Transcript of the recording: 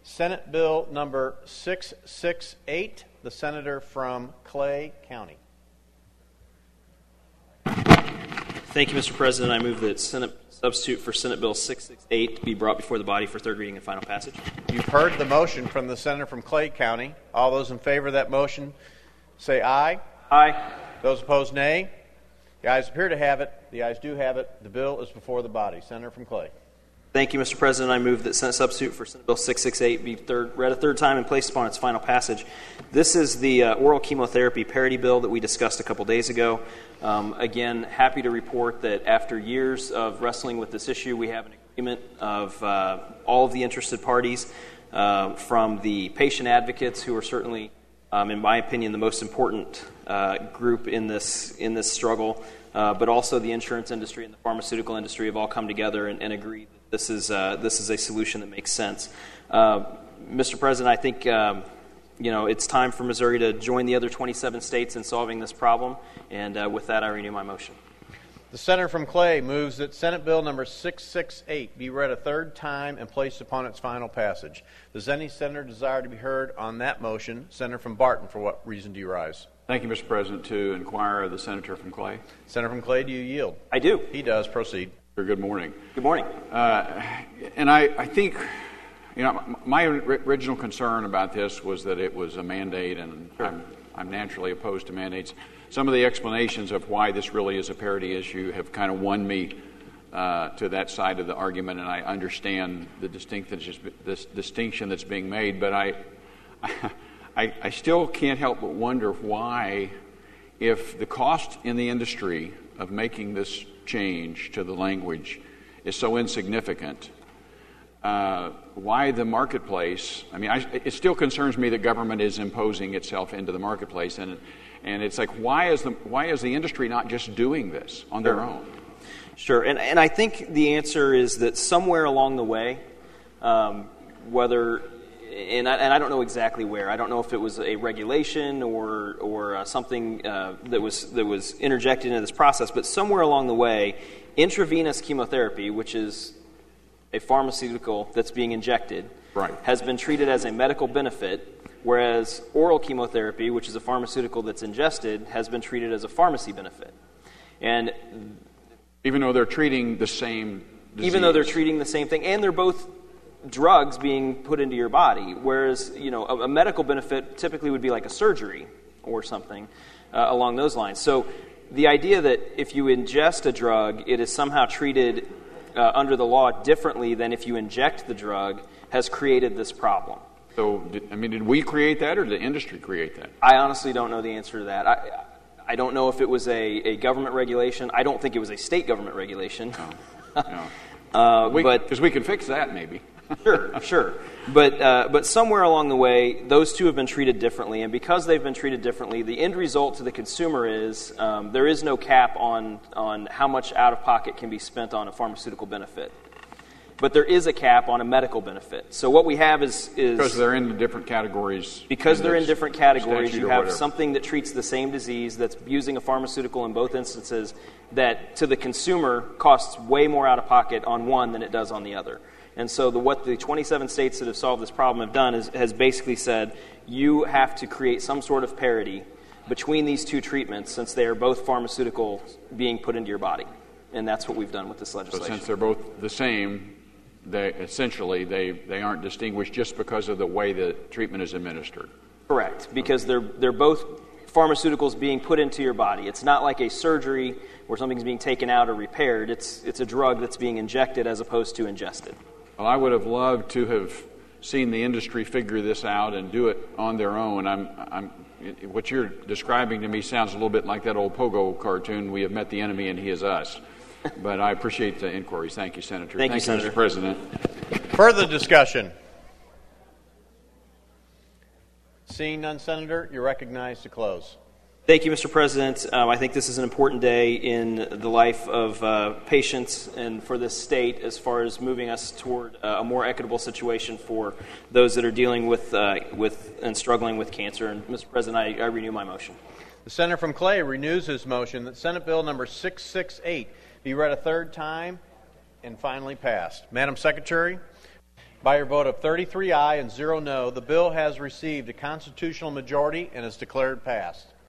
Senate Bill number 668, the senator from Clay County. Thank you, Mr. President. I move that Senate substitute for Senate Bill 668 be brought before the body for third reading and final passage. You've heard the motion from the senator from Clay County. All those in favor of that motion say aye. Aye. Those opposed, nay. The ayes appear to have it. The ayes do have it. The bill is before the body. Senator from Clay. Thank you, Mr. President. I move that Senate substitute for Senate Bill 668 be read a third time and placed upon its final passage. This is the oral chemotherapy parity bill that we discussed a couple days ago. Again, happy to report that after years of wrestling with this issue, we have an agreement of all of the interested parties, from the patient advocates, who are certainly, in my opinion, the most important group in this struggle, but also the insurance industry and the pharmaceutical industry have all come together and agreed that this is a solution that makes sense. Mr. President, I think it's time for Missouri to join the other 27 states in solving this problem, and with that, I renew my motion. The senator from Clay moves that Senate Bill number 668 be read a third time and placed upon its final passage. Does any senator desire to be heard on that motion? Senator from Barton, for what reason do you rise? Thank you, Mr. President. To inquire of the senator from Clay. Senator from Clay, do you yield? I do. He does. Proceed. Good morning. Good morning. And I think, my original concern about this was that it was a mandate, and Sure. I'm naturally opposed to mandates. Some of the explanations of why this really is a parity issue have kind of won me to that side of the argument, and I understand the distinction that's being made, but I still can't help but wonder why, if the cost in the industry of making this change to the language is so insignificant, why the marketplace, it still concerns me that government is imposing itself into the marketplace, and it's like, why is the industry not just doing this on their own? Sure, and I think the answer is that somewhere along the way, and I don't know exactly where. I don't know if it was a regulation or something that was interjected into this process, but somewhere along the way, intravenous chemotherapy, which is a pharmaceutical that's being injected, right, has been treated as a medical benefit, whereas oral chemotherapy, which is a pharmaceutical that's ingested, has been treated as a pharmacy benefit. And even though they're treating the same disease. Even though they're treating the same thing, and they're both drugs being put into your body, whereas a medical benefit typically would be like a surgery or something along those lines. So the idea that if you ingest a drug, it is somehow treated under the law differently than if you inject the drug has created this problem. So, did we create that, or did the industry create that? I honestly don't know the answer to that. I don't know if it was a government regulation. I don't think it was a state government regulation. No. Because we can fix that, maybe. Sure. But somewhere along the way, those two have been treated differently, and because they've been treated differently, the end result to the consumer is there is no cap on how much out-of-pocket can be spent on a pharmaceutical benefit. But there is a cap on a medical benefit. So what we have is because they're in different categories. Because they're in different categories, you have something that treats the same disease that's using a pharmaceutical in both instances that to the consumer costs way more out-of-pocket on one than it does on the other. And so what the 27 states that have solved this problem have done has basically said you have to create some sort of parity between these two treatments since they are both pharmaceutical being put into your body. And that's what we've done with this legislation. So since they're both the same, they aren't distinguished just because of the way the treatment is administered. Correct, because they're both pharmaceuticals being put into your body. It's not like a surgery where something's being taken out or repaired. It's a drug that's being injected as opposed to ingested. Well, I would have loved to have seen the industry figure this out and do it on their own. What you're describing to me sounds a little bit like that old Pogo cartoon, "We have met the enemy and he is us." But I appreciate the inquiries. Thank you, Senator. Thank you, Senator. Mr. President. Further discussion? Seeing none, Senator, you're recognized to close. Thank you, Mr. President. I think this is an important day in the life of patients and for this state as far as moving us toward a more equitable situation for those that are dealing with and struggling with cancer. And, Mr. President, I renew my motion. The senator from Clay renews his motion that Senate Bill number 668 be read a third time and finally passed. Madam Secretary, By your vote of 33 aye and 0 no, the bill has received a constitutional majority and is declared passed.